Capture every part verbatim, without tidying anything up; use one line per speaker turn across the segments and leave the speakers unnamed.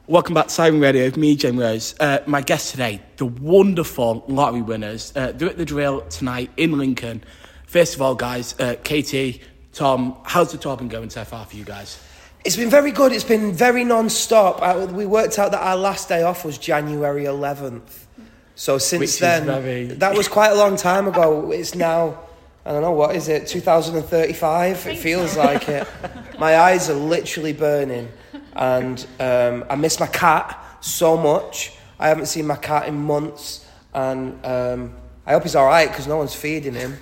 Welcome back to Siren Radio with me, Jamie Rose. Uh, my guest today, the wonderful lottery winners. Uh, they're at the drill tonight in Lincoln. First of all, guys, uh, Katie, Tom, how's the tour been going so far for you guys?
It's been very good. It's been very non-stop. I, we worked out that our last day off was January eleventh. So since
Which
then,
very...
that was quite a long time ago. It's now, I don't know, what is it, two thousand thirty-five? It feels like it. My eyes are literally burning. And um, I miss my cat so much. I haven't seen my cat in months. And um, I hope he's all right because no one's feeding him.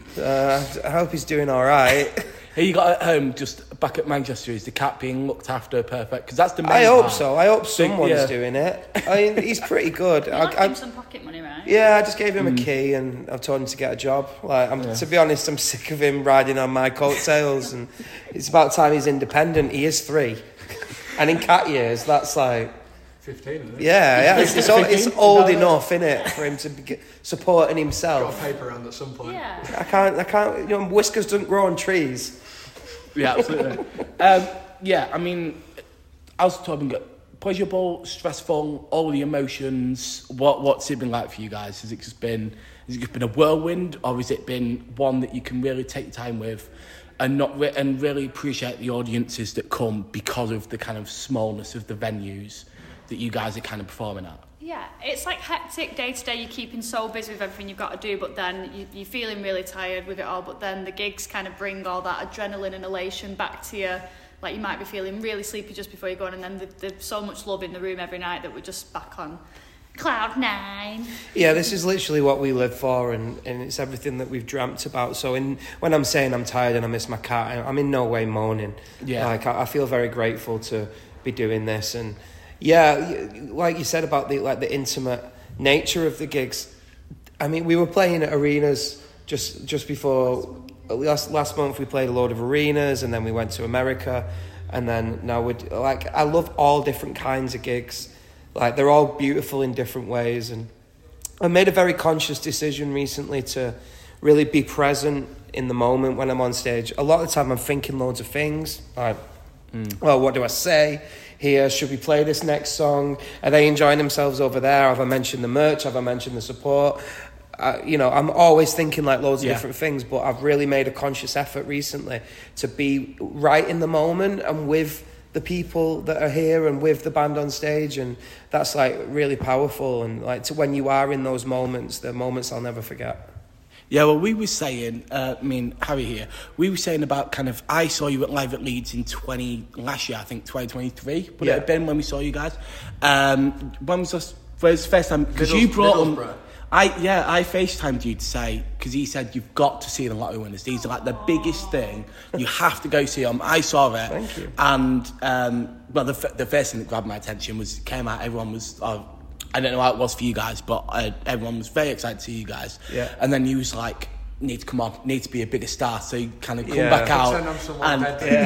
Uh, I hope he's doing all right.
Here you got at home, just back at Manchester, is the cat being looked after perfect? Because that's the main
I hope
part.
so. I hope someone's
yeah.
doing it. I mean, he's pretty good.
You
I,
left
I,
him some pocket money, right?
Yeah, I just gave him
mm.
a key and I've told him to get a job. Like, I'm,
yeah.
to be honest, I'm sick of him riding on my coattails, and it's about time he's independent. He is three, and in cat years, that's like
fifteen, isn't it?
Yeah, yeah, it's, it's, old, it's old enough, innit, for him to be supporting himself.
Got a paper round at some point.
Yeah.
I can't, I can't. You know, whiskers don't grow on trees.
Yeah, absolutely. um, yeah, I mean, how's the tour been good? Pleasurable, stressful, all the emotions. What what's it been like for you guys? Has it just been has it just been a whirlwind, or has it been one that you can really take your time with, and not re- and really appreciate the audiences that come because of the kind of smallness of the venues that you guys are kind of performing at?
Yeah, it's like hectic day to day. You're keeping so busy with everything you've got to do, but then you, you're feeling really tired with it all. But then the gigs kind of bring all that adrenaline and elation back to you. Like, you might be feeling really sleepy just before you go on, and then the, there's so much love in the room every night that we're just back on cloud nine.
Yeah, this is literally what we live for, and, and it's everything that we've dreamt about. So in, when I'm saying I'm tired and I miss my cat, I'm in no way moaning.
Yeah.
Like, I, I feel very grateful to be doing this. And yeah, like you said about the like the intimate nature of the gigs. I mean, we were playing at arenas just just before last last month. We played a load of arenas, and then we went to America, and then now we like I love all different kinds of gigs. Like, they're all beautiful in different ways, and I made a very conscious decision recently to really be present in the moment when I'm on stage. A lot of the time, I'm thinking loads of things like, mm. well, what do I say here? Should we play this next song? Are they enjoying themselves over there? Have I mentioned the merch? Have I mentioned the support? Uh, you know, I'm always thinking like loads of
yeah.
different things, but I've really made a conscious effort recently to be right in the moment and with the people that are here and with the band on stage, and that's like really powerful. And like, to when you are in those moments, the moments I'll never forget.
Yeah, well, we were saying, uh, I mean, Harry here, we were saying about kind of, I saw you at live at Leeds in twenty last year, I think twenty twenty-three, would
yeah.
it have been when we saw you guys? Um, when was this first, first time? Because you brought them. I yeah, I FaceTimed you to say, because he said you've got to see the lottery winners. These are like the biggest thing. You have to go see them. I saw it.
Thank you.
And um, well, the the first thing that grabbed my attention was it came out. Everyone was. Uh, I don't know how it was for you guys, but uh, everyone was very excited to see you guys.
Yeah.
And then you was like, need to come on, need to be a bigger star, so you kind of come
Yeah.
back out,
and,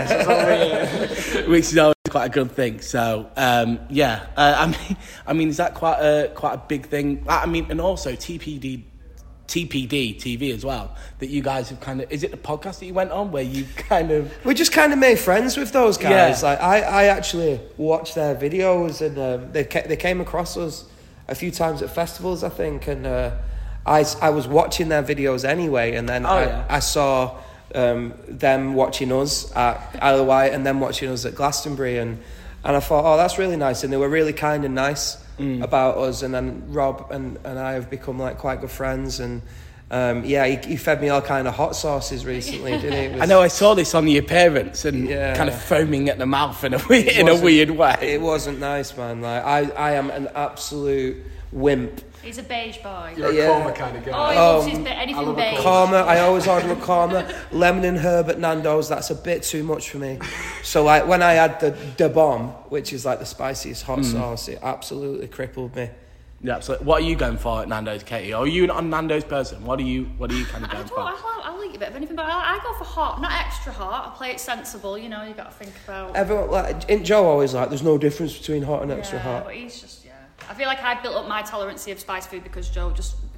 yeah. which is always quite a good thing. So um, yeah, uh, I mean, I mean, is that quite a quite a big thing? I mean, and also T P D, T P D T V as well. That you guys have kind of, is it the podcast that you went on where you kind of
we just kind of made friends with those guys.
Yeah.
Like I, I actually watched their videos, and um, they ca- they came across us a few times at festivals, I think, and uh, I, I was watching their videos anyway, and then
oh,
I,
yeah.
I saw um, them watching us at Isle of Wight and them watching us at Glastonbury, and, and I thought, oh, that's really nice, and they were really kind and nice mm. about us, and then Rob and, and I have become like quite good friends, and um, yeah, he, he fed me all kind of hot sauces recently, didn't he? It was,
I know I saw this on the appearance and
Yeah.
kind of foaming at the mouth in a weird, in a weird way.
It wasn't nice, man. Like I, I am an absolute wimp.
He's a beige boy.
You're a
Yeah.
Korma kind of guy.
Oh, he
Um,
loves his, ba- anything beige.
Korma, I always order a korma. Lemon and herb at Nando's, that's a bit too much for me. So like when I had the Da Bomb, which is like the spiciest hot
Mm.
sauce, it absolutely crippled me.
Yeah, so what are you going for at Nando's, Katie? Are you a Nando's person? What are you What are you kind of
I
going
don't,
for?
I'll, I'll eat a bit of anything, but I, I go for hot, not extra hot. I play it sensible, you know, you got to think about...
Everyone, like, and Joe always like, there's no difference between hot and extra
yeah,
hot.
but he's just, yeah. I feel like I built up my tolerance of spicy food because Joe just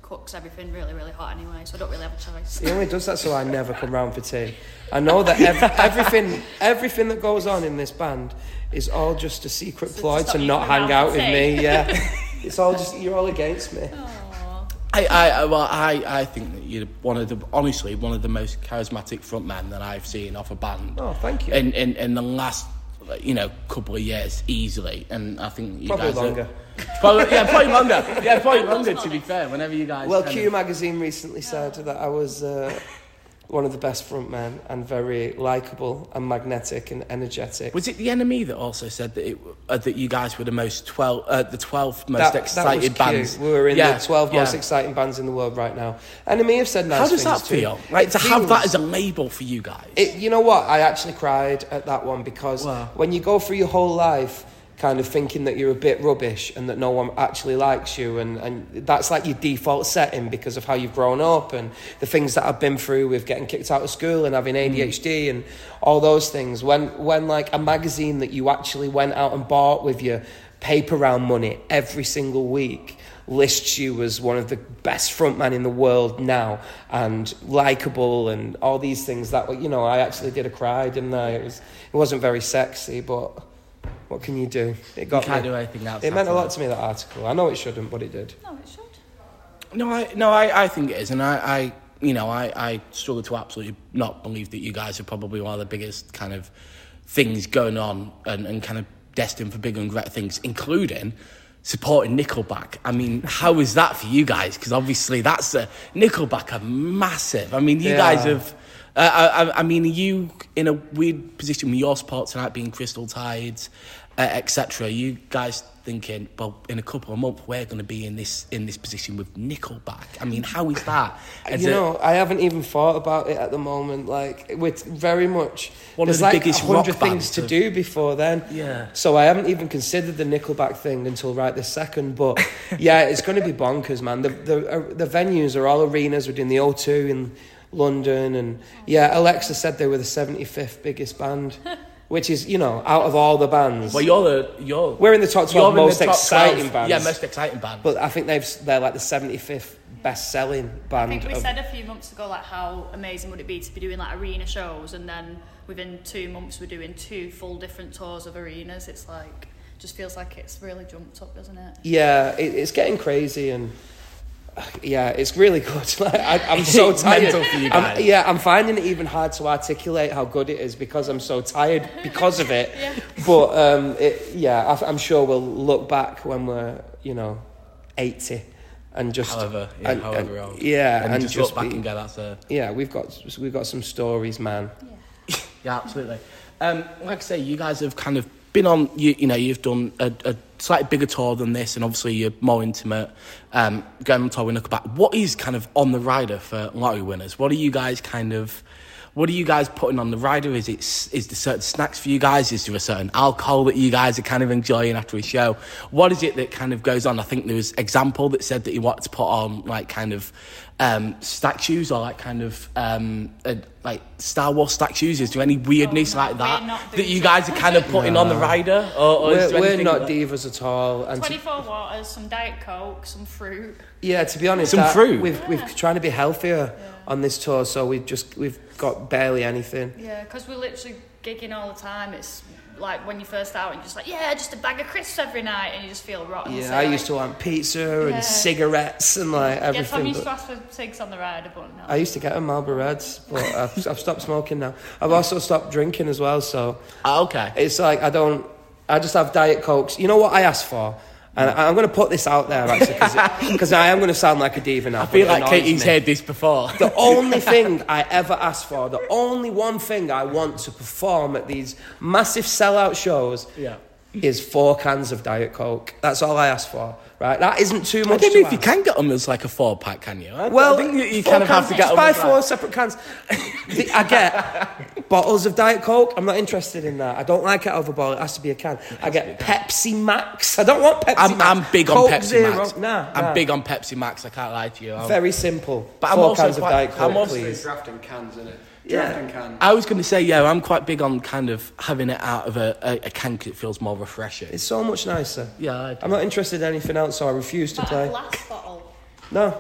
cooks everything really, really hot anyway, so I don't really have a choice.
He only does that so I never come round for tea. I know that ev- everything everything that goes on in this band is all just a secret
So
ploy
to
to,
stop you
not
coming
hang
round
out
for
with
tea.
me. Yeah, it's all just you're all against me.
Aw.
I, I, well, I, I think that you're one of the, honestly, one of the most charismatic frontmen that I've seen off a band.
Oh, thank you.
In, in, in the last, you know, couple of years, easily. And I think you
Probably
guys
longer.
Are, probably, yeah, probably longer. Yeah, probably longer, to be fair, whenever you guys...
Well,
kind
Q
of-
magazine recently said that I was uh, one of the best frontmen and very likeable and magnetic and energetic.
Was it The Enemy that also said that it, uh, that you guys were the most twelve, uh, the twelfth most
That, that
excited
was
bands?
cute. We were in
Yeah,
the twelve most
yeah.
exciting bands in the world right now. Enemy have said nice
How does
things
that
too.
feel? Like
It
to have
feels-
that as a label for you guys?
It, you know what? I actually cried at that one because
Wow.
when you go through your whole life kind of thinking that you're a bit rubbish and that no one actually likes you, and, and that's like your default setting because of how you've grown up and the things that I've been through with getting kicked out of school and having A D H D and all those things. When, when like a magazine that you actually went out and bought with your paper round money every single week lists you as one of the best frontmen in the world now and likeable and all these things, that, you know, I actually did a cry, didn't I? It was, it wasn't very sexy, but what can you do? It got
You can't
me.
do anything else.
It meant a
after
lot
that.
to me, that article. I know it shouldn't, but it did.
No, it should.
No, I no, I, I think it is, and I, I you know, I, I struggle to absolutely not believe that you guys are probably one of the biggest kind of things going on and, and kind of destined for bigger and greater things, including supporting Nickelback. I mean, how is that for you guys? Because obviously that's a Nickelback are massive. I mean, you
Yeah.
guys have. Uh, I, I mean, are you in a weird position with your sport tonight being Crystal Tides, uh, et cetera? Are you guys thinking, well, in a couple of months we're going to be in this in this position with Nickelback? I mean, how is that? As
You
a-
know, I haven't even thought about it at the moment. Like, with very much,
One of
there's
the
like
biggest
a hundred
rock
things
bands
to
of-
do before then.
Yeah.
So I haven't even considered the Nickelback thing until right this second. But yeah, it's going to be bonkers, man. The the uh, the venues are all arenas. We're doing the O two in London, and yeah, Alexa said they were the seventy-fifth biggest band, which is, you know, out of all the bands.
Well, you're the you're
We're in the top
you're
twelve
in the
most
top
exciting
twelve,
bands.
Yeah, most exciting band.
But I think they've they're like the seventy-fifth best-selling
I
band.
think we
of-
said a few months ago like how amazing would it be to be doing like arena shows, and then within two months we're doing two full different tours of arenas. It's like, just feels like it's really jumped up, doesn't it?
Yeah, it, it's getting crazy, and uh, yeah, it's really good. Like, I, I'm so
It's
tired.
mental for you
I'm-
guys.
yeah, I'm finding it even hard to articulate how good it is because I'm so tired because of it.
Yeah.
But um, it, yeah, I, I'm sure we'll look back when we're, you know, eighty, and just
however, yeah,
and-
however
and-
old.
yeah,
and,
and
just,
just
look back
be-
and go, that's a
yeah, we've got we've got some stories, man.
yeah, absolutely. Um, like I say, you guys have kind of been on. You, you know, you've done a, a slightly bigger tour than this, and obviously you're more intimate. Um, going on tour with Nickelback. What is kind of on the rider for lottery winners? What are you guys kind of? What are you guys putting on the rider? Is it is there certain snacks for you guys? Is there a certain alcohol that you guys are kind of enjoying after a show? What is it that kind of goes on? I think there was example that said that he wanted to put on like kind of um, statues or like kind of um, uh, like Star Wars statues. Is there any weirdness
Oh, no,
like that
we're not
that
doing
you guys are kind of putting on the rider? Or, or is
We're,
there
we're
anything
not
that-
divas at all. And to,
twenty-four waters, some Diet Coke, some fruit.
yeah, to be honest,
Some
that-
fruit?
We've we've trying to be healthier on this tour, so we just we've got barely anything.
Yeah, because we're literally gigging all the time. It's like when you first out and you're just like, yeah, just a bag of crisps every night, and you just feel rotten.
Yeah,
So,
I
like,
used to want pizza
Yeah.
and cigarettes and like
Yeah, Tom
everything.
used to
but
ask for cigs on the rider, but no.
I used to get them Marlboro Reds, but I've, I've stopped smoking now. I've also stopped drinking as well, so
Ah, okay.
it's like I don't. I just have Diet Cokes. You know what I asked for? And I- I'm going to put this out there actually because I am going to sound like a diva now.
I feel
but it
like
annoys
Katie's
me.
heard this before.
The only thing I ever asked for, the only one thing I want to perform at these massive sellout shows
Yeah.
is four cans of Diet Coke. That's all I asked for, right? That isn't too
I
much
don't
to
know if you
ask.
can get them as like a four pack, can you? I,
Well,
I think you, you
four
kind of have
cans,
to get
just
them
buy
as
four
like-
separate cans. The- I get bottles of Diet Coke. I'm not interested in that. I don't like it over a bottle. It has to be a can. I get Pepsi Max. I don't want Pepsi
I'm,
Max.
I'm big
Coke
on Pepsi
Zero.
Max.
Nah,
I'm
nah.
big on Pepsi Max. I can't lie to you. I'm-
Very simple.
But I'm
Four
also
cans of
quite-
Diet Coke,
I'm also-
please.
Drafting cans, innit?
Yeah.
Drafting cans.
I was going to say, yeah, I'm quite big on kind of having it out of a, a, a can because it feels more refreshing.
It's so much nicer.
Yeah, I do.
I'm not interested in anything else, so I refuse to
But a
play.
glass bottle.
No,
No?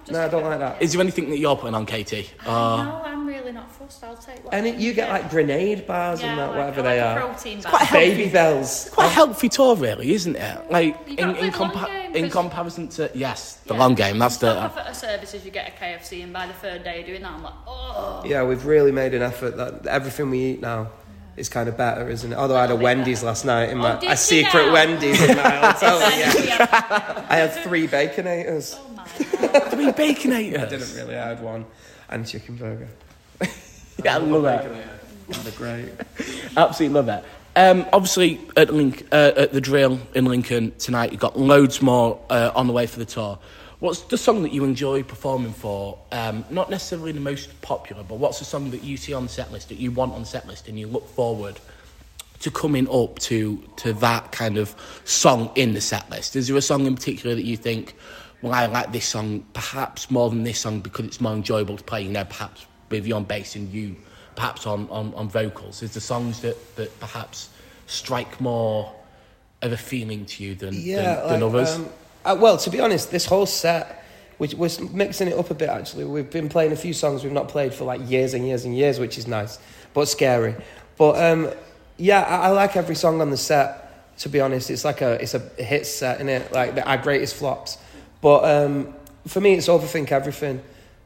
Just
No, I don't like that.
Is there anything that you're putting on, Katie? Uh,
no, I'm really not fussed. I'll take what.
And it, you get like grenade bars
yeah,
and that,
like,
whatever
I
they
like a
are.
protein bar.
quite healthy.
Baby bells.
quite a healthy tour, really, isn't it? Like
You
in
gotta
in,
play the long
compa-
game,
in
'cause-
comparison to yes, the
Yeah.
long game. That's the.
Stop off at a services, you get a K F C, and by the third day of doing that, I'm like, oh.
Yeah, we've really made an effort that everything we eat now is kind of better, isn't it? Although I had a Wendy's last night in my
Oh, did
a
you
secret
now?
Wendy's in my hotel. Yeah.
Yeah.
I had three baconators.
Oh my god.
Three baconators.
I didn't really. I had one and chicken burger.
Yeah, I love it.
They're great.
Absolutely love it. Um, obviously, at, Link, uh, at the Drill in Lincoln tonight, you've got loads more uh, on the way for the tour. What's the song that you enjoy performing for? Um, not necessarily the most popular, but what's the song that you see on the set list, that you want on the set list, and you look forward to coming up to to that kind of song in the set list? Is there a song in particular that you think, well, I like this song perhaps more than this song because it's more enjoyable to play, you know, perhaps with you on bass and you perhaps on, on, on vocals? Is there songs that, that perhaps strike more of a feeling to you than,
Yeah,
than, than
like,
others?
Um, uh, well, to be honest, this whole set, we, we're mixing it up a bit, actually. We've been playing a few songs we've not played for like years and years and years, which is nice, but scary. But um, yeah, I, I like every song on the set, to be honest. It's like a it's a hit set, innit? Like the, our greatest flops. But um, for me, it's Overthink Everything,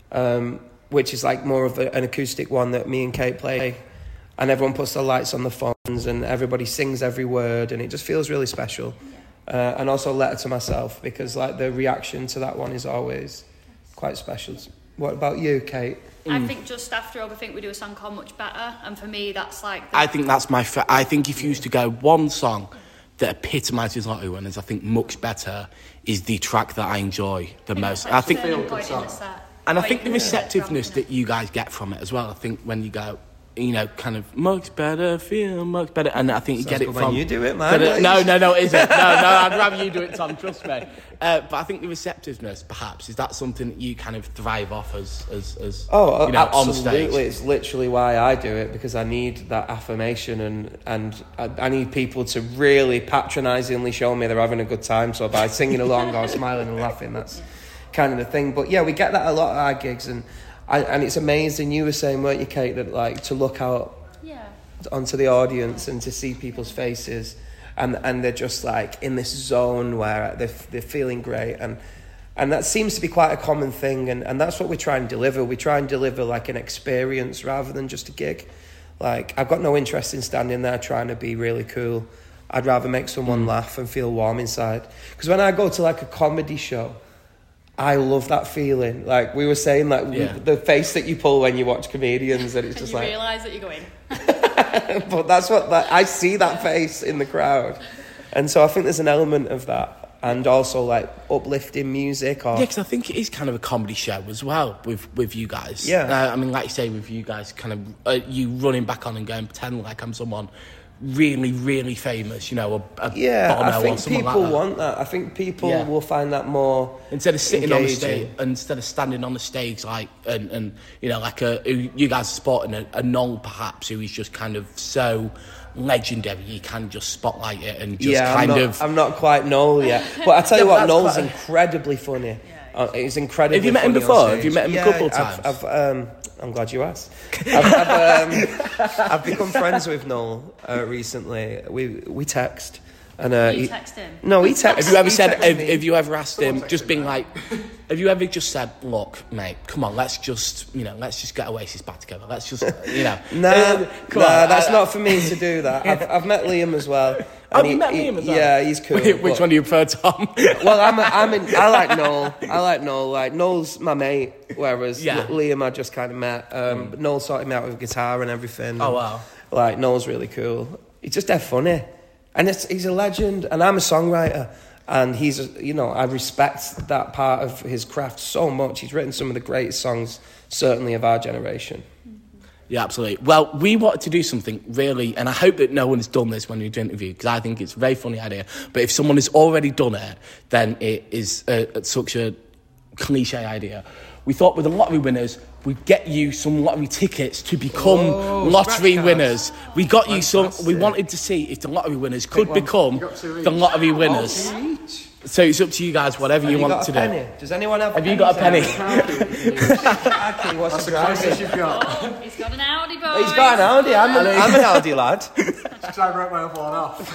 um, which is like more of a, an acoustic one that me and Kate play. And everyone puts the lights on the phones and everybody sings every word, and it just feels really special. Uh, and also Letter to Myself, because like the reaction to that one is always quite special. What about you, Kate?
I think just after Overthink we do a song called Much Better, and for me that's like the,
I think that's my... Fa- I think if you used to go one song that epitomises Lotto Runners, I think Much Better is the track that I enjoy the most. I think...
turning point in the set.
And I
Where
think
you
the
can
receptiveness
drop in
that you guys get from it as well. I think when you go, you know, kind of much better, feel much better, and I think you
Sounds
get it
good
from.
when you do it, man.
But, uh, no, no, no, it isn't. No, no, I'd rather you do it, Tom. Trust me. Uh, but I think the receptiveness, perhaps, is that something that you kind of thrive off as, as, as
Oh,
you know,
absolutely.
on stage.
It's literally why I do it, because I need that affirmation, and, and I, I need people to really patronisingly show me they're having a good time. So by singing along or smiling and laughing, that's kind of the thing. But yeah, we get that a lot at our gigs, and I, and it's amazing. You were saying, weren't you, Kate, that like to look out
Yeah.
onto the audience and to see people's faces, and and they're just like in this zone where they're, they're feeling great, and and that seems to be quite a common thing, and, and that's what we try and deliver. We try and deliver like an experience rather than just a gig. Like, I've got no interest in standing there trying to be really cool. I'd rather make someone laugh and feel warm inside. Because when I go to like a comedy show, I love that feeling. Like we were saying, like
Yeah.
the face that you pull when you watch comedians, and it's
And
just
you
like...
realise that you're going.
But that's what like, I see that face in the crowd, and so I think there's an element of that, and also like uplifting music. Or
Yeah, because I think it is kind of a comedy show as well with, with you guys.
Yeah.
Uh, I mean, like you say, with you guys, kind of uh, you running back on and going, pretend like I'm someone really, really famous, you know, a, a
yeah,
Bono
I
or
think
someone
people
like that.
want that. I think people
Yeah.
will find that more
Instead of sitting on the stage,
engaging.
instead of standing on the stage, like and, and you know, like a you guys are sporting a, a Noel perhaps who is just kind of so legendary, you can just spotlight it and just
yeah,
kind
I'm not,
of.
I'm not quite Noel yet, but I tell you
Yeah,
what,
that's
Noel's
quite-
incredibly funny. Uh, he's incredibly.
Have you met him
funny on
before?
stage.
Have you met him a
Yeah,
couple of
I've-
times?
I've, um, I'm glad you asked. I've, I've, um, I've become friends with Noel uh, recently. We we text, and uh,
You
he-
text him.
no, he texts.
Have you ever
he
said?
texts
Have,
me.
have you ever asked him?
Someone
Just
texted
being
me.
like, have you ever just said, "Look, mate, come on, let's just, you know, let's just get Oasis back together. Let's just, you know."
Nah,
Uh, come
nah,
on,
that's
uh,
not for me to do that. I've, I've met Liam as well.
Oh,
and
you
he-
met
he-
Liam as well?
Yeah, he's cool.
Which
but-
one do you prefer, Tom?
Well, I'm, a, I'm in, I like Noel. I like Noel. Like Noel's my mate, whereas
Yeah.
Liam I just kind of met. Um, but Noel sorted me out with guitar and everything.
Oh,
and,
wow.
Like Noel's really cool. He's just dead funny, and it's, he's a legend. And I'm a songwriter, and he's a, you know I respect that part of his craft so much. He's written some of the greatest songs, certainly of our generation.
Yeah, absolutely. Well, we wanted to do something really, and I hope that no one's done this when we do interview, because I think it's a very funny idea. But if someone has already done it, then it is uh, such a cliche idea. we thought with the lottery winners, we'd get you some lottery tickets to become
Oh,
lottery
scratch
winners. We got you some. We
Fantastic.
wanted to see if the lottery winners could
one.
become
You got two
the
each.
lottery winners.
Each.
So it's up to you guys, whatever
Have
you,
you
want
got
to
a
do.
penny? Does anyone have?
Have you got a penny?
Okay, what's
That's
the
the
prize?
closest you've got.
Oh, he's got an Audi, boy.
He's got an Audi. I'm an, I'm an Audi lad.
Because I broke my other one off.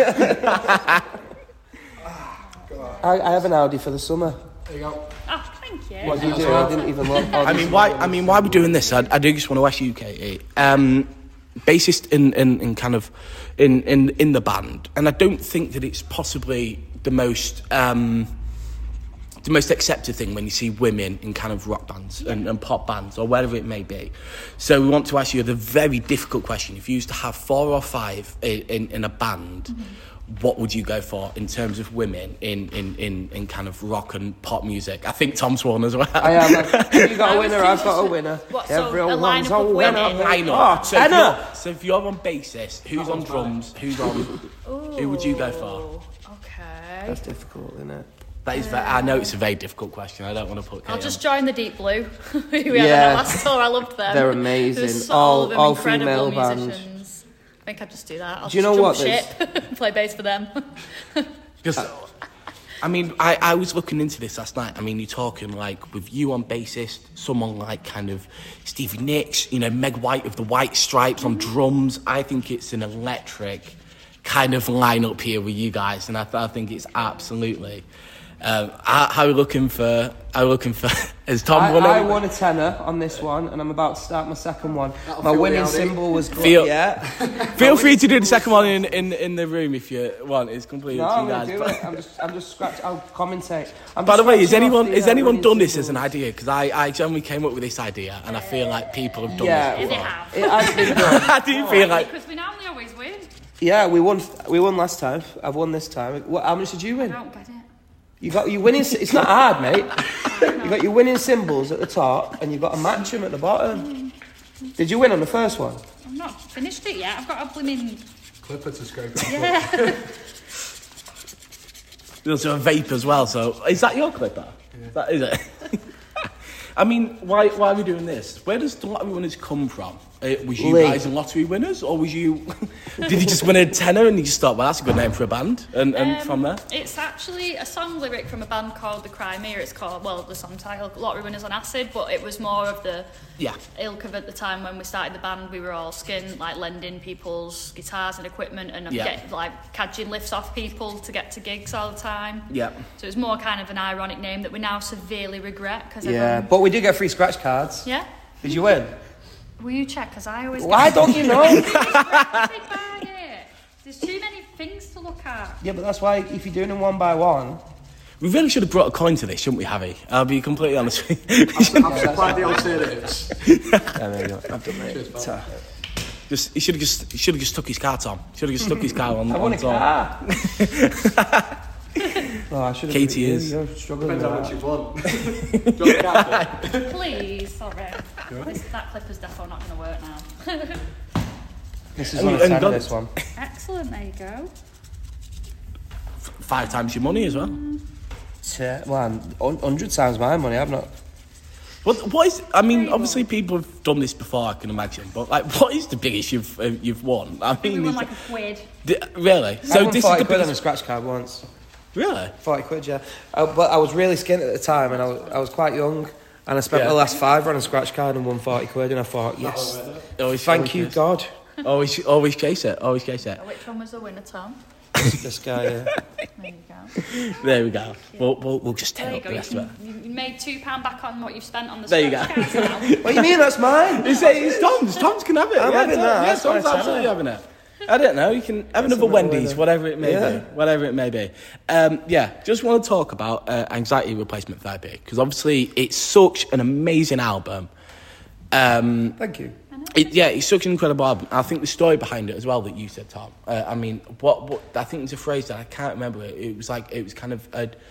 I, I have an Audi for the summer.
There you go.
Oh, thank you.
What do you do? I didn't even look.
I mean, why? I mean, why are we doing this? I, I do just want to ask you, Katie. Um, bassist in, in, in kind of in, in in the band, and I don't think that it's possibly the most um, the most accepted thing when you see women in kind of rock bands and, and pop bands or whatever it may be. So we want to ask you the very difficult question: if you used to have four or five in in, in a band. Mm-hmm. What would you go for in terms of women in, in, in, in kind of rock and pop music? I think Tom's won as well.
I am. Have you got
I
a
was
winner? I've
thinking-
got a winner.
What, so a
Everyone's
lineup
a
of
winner.
women?
I know.
Oh,
so, if
Anna.
you're, so if you're on bassist, who's on drums? Who's on? Who would you go for?
Okay.
That's difficult, isn't it?
That is. Very, I know it's a very difficult question. I don't want to put.
I'll
Kate
just
on.
join the Deep Blue. who we had on
Yeah.
our last tour. I loved them.
They're amazing.
There's
All-
all, of them
all
incredible
female band.
musicians. I think I'd just do that. I'll
Do you
just
know
jump
what?
ship, play bass for them.
Just, I mean, I, I was looking into this last night. I mean, you're talking like with you on bassist, someone like kind of Stevie Nicks, you know, Meg White of the White Stripes on drums. I think it's an electric kind of lineup here with you guys, and I, th- I think it's absolutely. Um, how, how are we looking for? How are we looking for? Has Tom
I,
won?
I
any-
won a tenner on this one, and I'm about to start my second one.
That'll
My
fill the
winning
Audi.
symbol was
Feel-
yeah.
Feel free to do the second one in, in, in the room if you want. It's completely
No,
up to
I'm
you
gonna
guys.
do
But-
it. I'm just, I'm just scratch. I'll commentate. I'm
By
just
the way, has
scratching
anyone
off the,
has
uh,
anyone
winning
done this as an
symbols.
idea? Because I, I generally came up with this idea, and I feel like people have done
Yeah,
this
They
before.
have.
it has been done.
I do feel like
Because we normally always win.
Yeah, we won. We won last time. I've won this time. What, how much did you
I
win?
don't get it.
You got your winning. It's not hard, mate. You got your winning symbols at the top, and you've got to match them at the bottom. Did you win on the first one?
I've not finished it yet. I've got a blooming...
Clipper to scrape it.
Yeah.
there's a vape as well. So is that your clipper? Yeah. That is it. I mean, why why are we doing this? Where does the lottery winners come from? Uh, was you
Lee.
guys in lottery winners, or was you? Did you just win a tenner and you just thought, well, that's a good name for a band, and, and
Um,
from there?
It's actually a song lyric from a band called The Crimea. It's called, well, the song title, Lottery Winners on Acid, but it was more of the
Yeah.
ilk of at the time when we started the band. We were all skin, like lending people's guitars and equipment and
Yeah.
get, like cadging lifts off people to get to gigs all the time.
Yeah.
So it was more kind of an ironic name that we now severely regret. Cause
Yeah,
everyone,
but we do get free scratch cards.
yeah?
Did you win?
Will you check? Because I always
Why
get
don't you know?
distracted by it. There's too many things to look at.
Yeah, but that's why if you're doing them one by one.
We really should have brought a coin to this, shouldn't we, Harry? I'll be completely honest with you.
I've supplied the alternatives.
Yeah, there you go. I've done
Cheers,
it.
pal.
So,
Just he should have just he should have just stuck his car, Tom. Should have just stuck his car on.
I
on
won a
top.
car. Oh, I should have.
Katie
you,
is.
You're struggling
Depends
with
how much
that.
you've won. Do you want the card?
Please, sorry. This, that clipper's defo not going to work now.
This is
And-
on a
and
ten,
don't-
this one.
Excellent, there you go.
Five times your money as well.
Yeah, well, one hundred times my money. I've not.
What what is? I mean,
Very
obviously
well.
people have done this before, I can imagine. But like, what is the biggest you've uh, you've won? I
I think we
mean,
won
is
like a quid.
di- really?
I
So
won
this is
forty
the
quid on a
biggest.
scratch card once.
Really?
Forty quid, yeah. I, but I was really skint at the time, and I was, I was quite young, and I spent
Yeah.
the last five on a scratch card and won forty quid, and I thought, yes,
Always,
thank
always
you,
chase-
God.
Always always chase it. Always chase it.
Which one was the winner, Tom?
This guy. Uh,
There you go.
There we go. We'll we'll, we'll just
There
tell
you
up
go.
the
You,
rest of it.
can, you made two pound back on what you've spent on the
There you
scratch
go.
cards now.
what do you mean? That's mine.
It's, it's Tom's. Tom's can have it.
I'm
yeah,
having
Tom-
that,
Yeah,
that's
Tom's
what I said.
absolutely having it. I don't know. You can have another
another
Wendy's,
winner.
whatever it may
Yeah.
be. Whatever it may be. Um, yeah, just want to talk about uh, Anxiety Replacement Therapy because obviously it's such an amazing album. Um,
Thank you.
It, yeah, it's such an incredible album. I think the story behind it as well that you said, Tom. Uh, I mean, what, what I think there's a phrase that I can't remember. It, it was like it was kind of a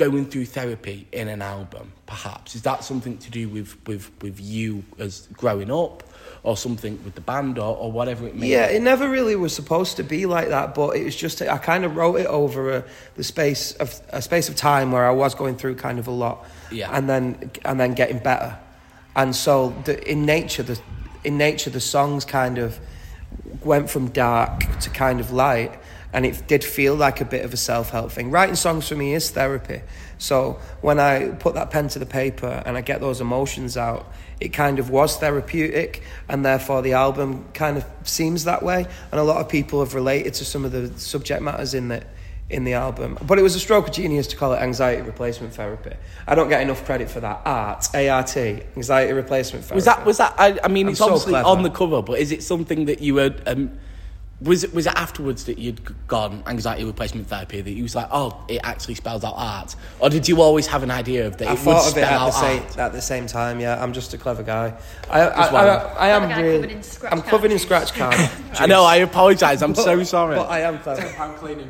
going through therapy in an album, perhaps? Is that something to do with, with, with you as growing up, or something with the band, or, or whatever it may
Yeah,
be?
it never really was supposed to be like that, but it was just, I kind of wrote it over a, the space of a space of time where I was going through kind of a lot,
Yeah.
and then and then getting better. And so the, in nature, the in nature, the songs kind of went from dark to kind of light, and it did feel like a bit of a self-help thing. Writing songs for me is therapy. So when I put that pen to the paper and I get those emotions out, it kind of was therapeutic, and therefore the album kind of seems that way. And a lot of people have related to some of the subject matters in the in the album. But it was a stroke of genius to call it anxiety replacement therapy. I don't get enough credit for that. Art, A R T, anxiety replacement therapy.
Was that, was that, I, I mean,
I'm
it's
so
obviously
clever.
on the cover, but is it something that you were, um, was it, was it afterwards that you'd gone anxiety replacement therapy, that you was like, oh, it actually spells out art? Or did you always have an idea of that
I
it would
thought of
spell
it at
out
the same
art?
at the same time. Yeah, I'm just a clever guy. I, I,
Just one.
I, I, I am
Clever guy
really.
covered in scratch
I'm covered in
card
scratch card.
I know, I apologise, I'm
But-
so sorry.
But I am clever.
Pound cleaning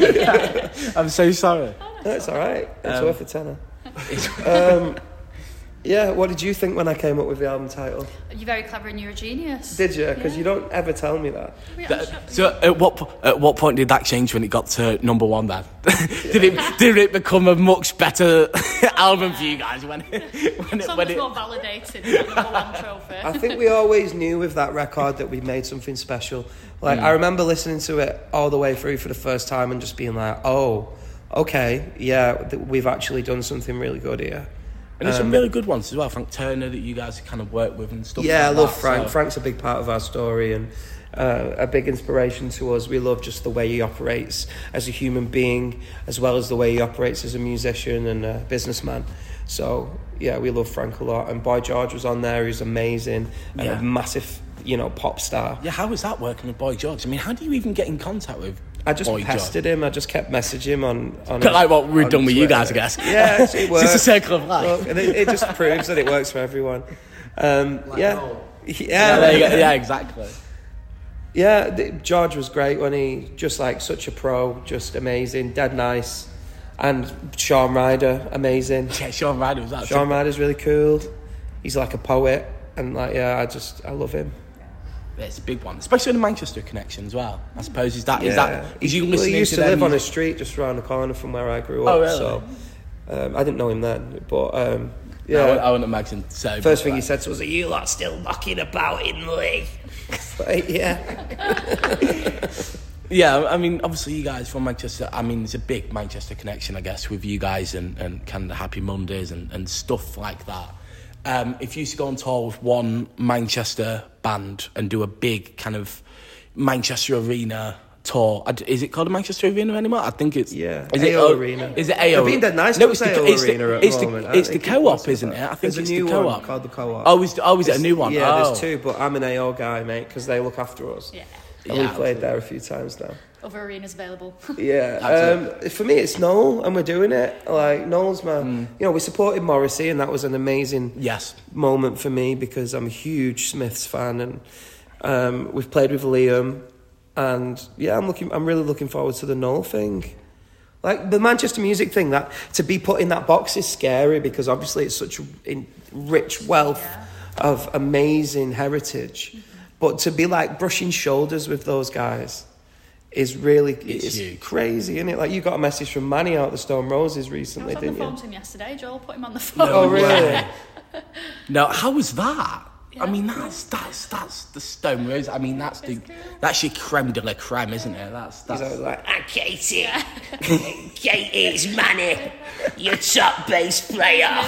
fee.
I'm so sorry.
No, it's all right. It's
Um,
worth a tenner. Um, yeah. What did you think when I came up with the album title?
You're very clever and you're a genius.
Did you? Because
Yeah.
you don't ever tell me that.
Yeah,
That-
sure.
So at what po- at what point did that change when it got to number one then? did it did it become a much better album for you guys when it, when it,
Song
when
was
it
more validated than the number one trophy.
I think we always knew with that record that we made something special. Like I remember listening to it all the way through for the first time and just being like, "Oh, okay, yeah, th- we've actually done something really good here."
and there's some really good ones as well. Frank Turner that you guys kind of work with and stuff.
Yeah, I
like
love
that,
Frank.
so-
Frank's a big part of our story and uh, a big inspiration to us. We love just the way he operates as a human being, as well as the way he operates as a musician and a businessman. So, yeah, we love Frank a lot. And Boy George was on there. He's amazing and
Yeah.
a massive, you know, pop star.
Yeah, how was that working with Boy George? I mean, how do you even get in contact with
I just
Boy
pestered
George?
him. I just kept messaging him on... on
Bit like what we've
on
done with you
Twitter.
guys, I guess.
Yeah, it works.
It's just a circle of life.
Look, and it, it just proves that it works for everyone. Um,
Like
yeah.
Noel.
Yeah,
yeah, there you go. Yeah, exactly.
Yeah, the, George was great when he, just like such a pro, just amazing, dead nice. And Sean Ryder, amazing.
Yeah, Sean Ryder was that.
Sean Ryder's really cool. He's like a poet. And like, yeah, I just, I love him.
It's a big one, especially the Manchester connection as well. I suppose is that is
Yeah.
that is you
Well,
listening
he used to,
their
live on a
music?
street just around the corner from where I grew up.
Oh, really?
So um, I didn't know him then. But um,
Yeah, I,
yeah.
wouldn't- I wouldn't imagine so.
First
but,
thing he
like,
said to us, "Are you lot still knocking about in Lee?" Like, yeah.
Yeah, I mean, obviously you guys from Manchester. I mean, there's a big Manchester connection, I guess, with you guys and, and kind of the Happy Mondays and, and stuff like that. Um, if you used to go on tour with one Manchester band and do a big kind of Manchester Arena tour, I d- is it called a Manchester Arena anymore? I think it's
Yeah,
Is
A
it
O
O-
Arena.
Is it A O?
They're being dead nice
No,
to
it's
say
the,
O
it's
Arena
the,
at
it's
the
the,
moment.
it's
They
the
keep
co-op,
messing
isn't
about.
it? I think
There's
it's
a new
the co-op.
one called the co-op.
Oh, is, oh, is it a new one?
Yeah,
oh.
there's two, but I'm an A O guy, mate, because they look after us.
Yeah.
And
Yeah,
we've played there a few times now.
Other arenas available.
Yeah,
Absolutely.
um, for me it's Noel, and we're doing it. Like Noel's my,
Mm.
you know, we supported Morrissey, and that was an amazing
Yes.
moment for me because I'm a huge Smiths fan, and um, we've played with Liam, and yeah, I'm looking, I'm really looking forward to the Noel thing. Like the Manchester music thing, that to be put in that box is scary because obviously it's such a in, rich wealth
Yeah.
of amazing heritage, but to be like brushing shoulders with those guys is really
It's
it's,
huge.
crazy, isn't it? Like you got a message from Manny out the Stone Roses
I
recently,
was on the
didn't
phone
you?
to him yesterday. Joel put him on the phone.
Oh really?
No, how was that?
Yeah.
I mean, that's that's that's the Stone Rose. I mean, that's the
It's cool.
that's your creme de la creme, isn't it? That's
He's
that's.
always like,
Ah, Katie. Katie, it's Manny, your top bass player.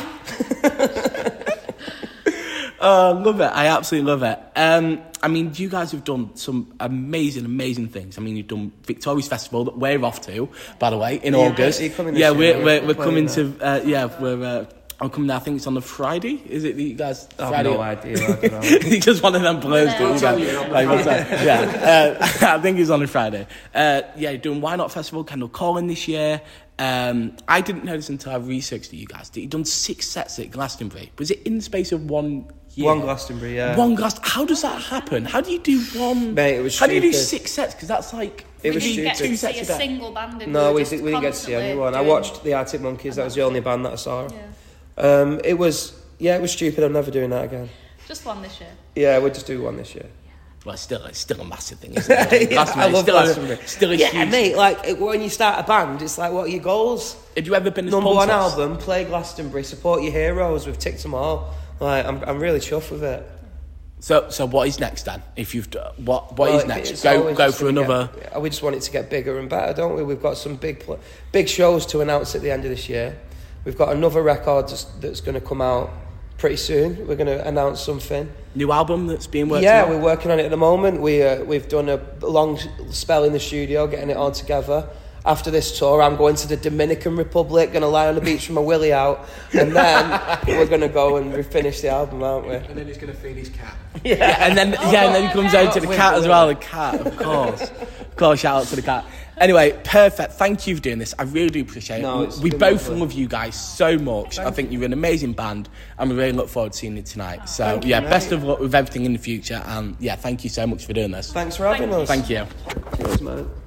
Oh, love it. I absolutely love it. Um, I mean, you guys have done some amazing, amazing things. I mean, you've done Victoria's Festival that we're off to, by the way, in
Yeah,
August.
are you coming this
yeah,
year?
we're
We're
we're, we're
playing
coming to. Uh, yeah, we're. Uh, I'm coming. I think it's on the Friday. Is it that you guys?
I have
Friday?
no idea. I don't know.
It's just one of them blurs.
Yeah.
that you
I'll
tell
guys-
you on the
like, what's that? Yeah, uh, I think it's on a Friday. Uh, yeah, doing Why Not Festival, Kendall Calling this year. Um, I didn't know this until I researched it, you guys. You've done six sets at Glastonbury. Was it in the space of one year.
One Glastonbury, yeah.
One Glastonbury. How does that happen? How do you do one?
Mate, it was
How do you do
stupid.
six sets? Because that's like
It
we
was
didn't get
stupid.
to see
Two
a
sets a day.
single band. did
No,
we,
we,
just
did, we didn't get to see
constantly
anyone. I
doing-
watched the Arctic Monkeys. That was the only band that I saw.
Yeah.
Um, it was, yeah, it was stupid. I'm never doing that again.
Just one this year.
Yeah, we'll just do one this year.
Well, still, it's still a massive thing, isn't it?
Yeah,
Glastonbury,
I love
still
Glastonbury.
A, still a
Yeah,
huge.
mate, like, it- when you start a band, it's like, what are your goals?
Have you ever been as
Number one
Pontus?
album, play Glastonbury, support your heroes. We've ticked them all. Like, I'm, I'm really chuffed with it.
So, so what is next then? If you've d- what what
Well,
is
it-
next?
it's
Go
always
go
just
for
gonna
another.
Get, we just want it to get bigger and better, don't we? We've got some big pl- big shows to announce at the end of this year. We've got another record that's, that's going to come out pretty soon. We're going to announce something.
New album that's being worked
Yeah,
on?
we're working on it at the moment. We uh, we've done a long spell in the studio, getting it all together. After this tour, I'm going to the Dominican Republic, going to lie on the beach with my willy out, and then we're going to go and finish the album, aren't we?
And then he's going to feed his cat.
Yeah, and then yeah, and then he comes out to the
With
cat
the
as well. The cat, of course, of course. Shout out to the cat. Anyway, perfect. Thank you for doing this. I really do appreciate
No,
it.
it's
We
been
both
lovely.
love you guys so much. I think you're an amazing band, and we really look forward to seeing you tonight. So
Thank you,
yeah,
mate.
best of luck with everything in the future, and yeah, thank you so much for doing this.
Thanks for having
Thank
us.
Thank you.
Cheers, mate.